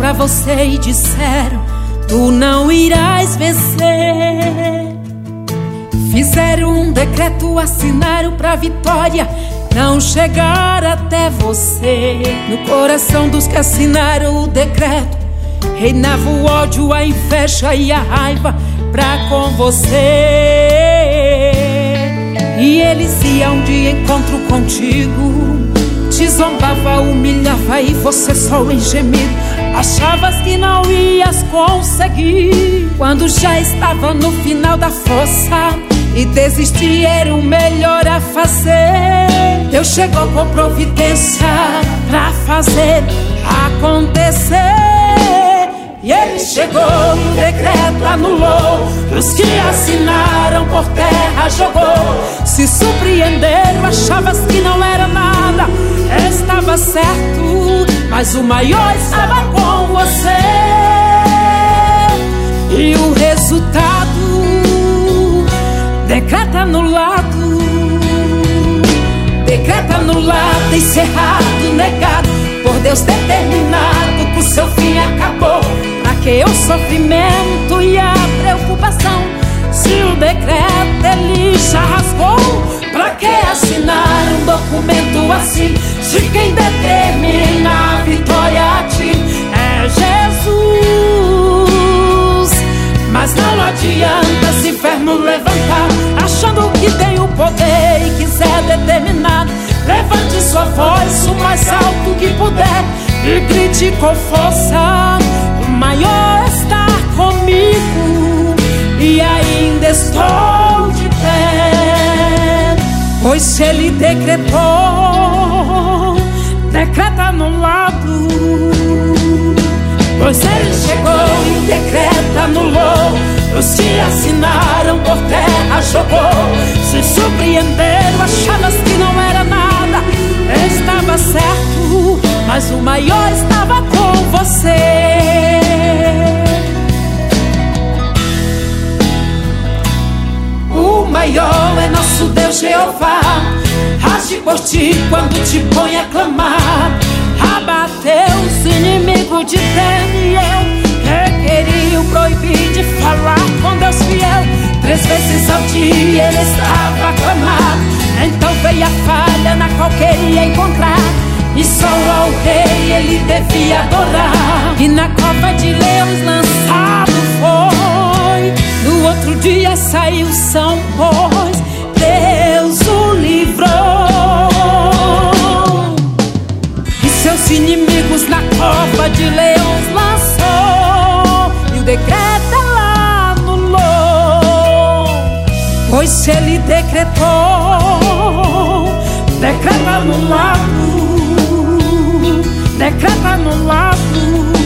pra você e disseram: tu não irás vencer. Fizeram um decreto, assinaram pra vitória não chegar até você. No coração dos que assinaram o decreto reinava o ódio, a inveja e a raiva pra com você. E eles iam de encontro contigo, te zombava, humilhava e você só em gemido. Achavas que não ias conseguir, quando já estava no final da força e desistir era o melhor a fazer. Deus chegou com providência pra fazer acontecer. E Ele chegou, o decreto anulou, os que assinaram por terra jogou. Se surpreenderam, achavas que não era nada, estava certo, mas o maior estava com você. E o resultado, decreto anulado, decreto anulado, encerrado, negado, por Deus determinado que o seu fim acabou. Pra que o sofrimento e a preocupação, se o decreto Ele já rasgou? Pra que assinar um documento assim, se quem determina a vitória a ti é Jesus? Mas não adianta se inferno levantar, achando que tem o poder e quiser determinar. Levante sua voz o mais alto que puder e grite com força: o maior está comigo e ainda estou de pé. Pois se Ele decretou, decreto anulado. Pois Ele chegou e o decreto anulou, os que assinaram por terra jogou. Se surpreenderam, achavas que não era nada, estava certo, mas o maior estava com você. O maior é nosso Deus Jeová, age por ti quando te põe a clamar. Abateu os inimigos de Daniel, que queriam proibir de falar com Deus fiel. 3 vezes ao dia ele estava a clamar, então veio a falha na qual queria encontrar, e só ao rei ele devia adorar. E na cova de leões lançado foi, no outro dia saiu são, pois Deus o livrou. E seus inimigos na cova de leões lançou, e o decreto ela anulou. Pois se Ele decretou, decreto anulado, decreto anulado.